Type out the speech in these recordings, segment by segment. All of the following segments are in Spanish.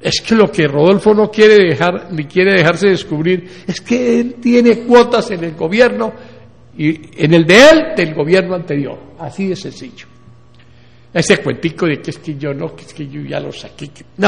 Es que lo que Rodolfo no quiere dejar, ni quiere dejarse descubrir, es que él tiene cuotas en el gobierno, y en el de él, del gobierno anterior. Así de sencillo. Ese cuentico de que es que yo no, que es que yo ya lo saqué. No.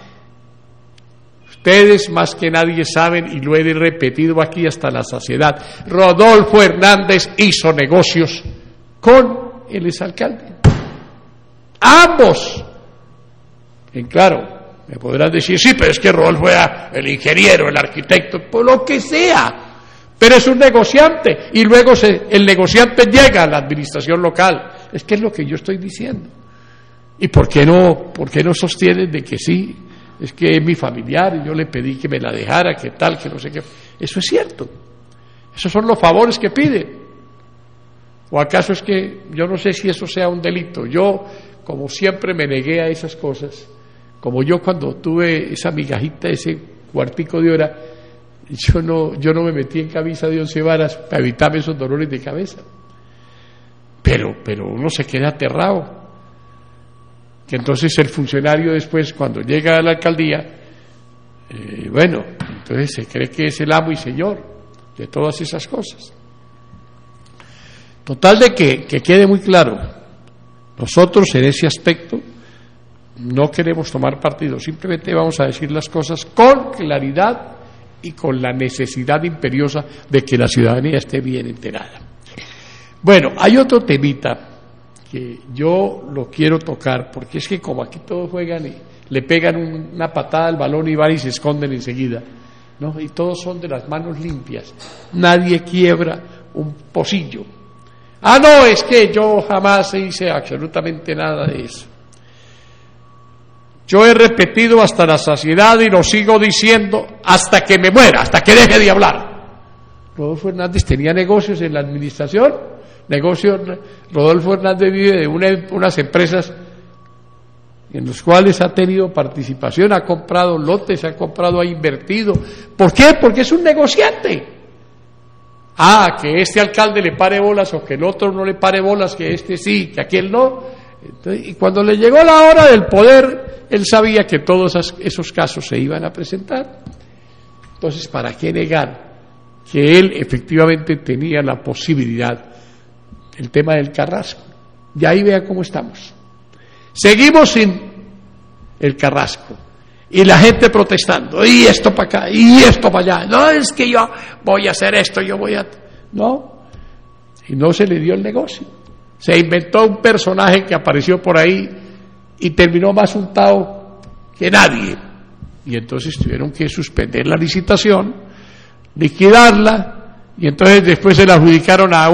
Ustedes más que nadie saben, y lo he repetido aquí hasta la saciedad, Rodolfo Hernández hizo negocios con el exalcalde. Ambos. Y claro, me podrán decir, sí, pero es que Rodolfo era el ingeniero, el arquitecto, por lo que sea, pero es un negociante, y luego el negociante llega a la administración local. Es que es lo que yo estoy diciendo. ¿Y por qué no sostienen de que sí? Es que es mi familiar, y yo le pedí que me la dejara, que tal, que no sé qué. Eso es cierto. Esos son los favores que piden. ¿O acaso es que, yo no sé si eso sea un delito? Yo, como siempre, me negué a esas cosas. Como yo cuando tuve esa migajita, ese cuartico de hora, yo no me metí en camisa de 11 varas para evitarme esos dolores de cabeza. Pero uno se queda aterrado. Que entonces el funcionario después, cuando llega a la alcaldía, entonces se cree que es el amo y señor de todas esas cosas. Total de que quede muy claro, nosotros en ese aspecto no queremos tomar partido, simplemente vamos a decir las cosas con claridad y con la necesidad imperiosa de que la ciudadanía esté bien enterada. Bueno, hay otro temita que yo lo quiero tocar, porque es que como aquí todos juegan y le pegan una patada al balón y van y se esconden enseguida, ¿no? Y todos son de las manos limpias, nadie quiebra un pocillo. No, es que yo jamás hice absolutamente nada de eso. Yo he repetido hasta la saciedad y lo sigo diciendo hasta que me muera, hasta que deje de hablar. Rodolfo Hernández tenía negocios en la administración. Rodolfo Hernández vive de unas empresas en las cuales ha tenido participación, ha comprado lotes, ha invertido. ¿Por qué? Porque es un negociante. Que este alcalde le pare bolas o que el otro no le pare bolas, que este sí, que aquel no. Entonces, y cuando le llegó la hora del poder, él sabía que todos esos casos se iban a presentar. Entonces, ¿para qué negar que él efectivamente tenía la posibilidad? El tema del Carrasco. Y ahí vea cómo estamos. Seguimos sin el Carrasco. Y la gente protestando. Y esto para acá, y esto para allá. No, es que yo voy a hacer esto, No. Y no se le dio el negocio. Se inventó un personaje que apareció por ahí y terminó más untado que nadie. Y entonces tuvieron que suspender la licitación, liquidarla, y entonces después se la adjudicaron a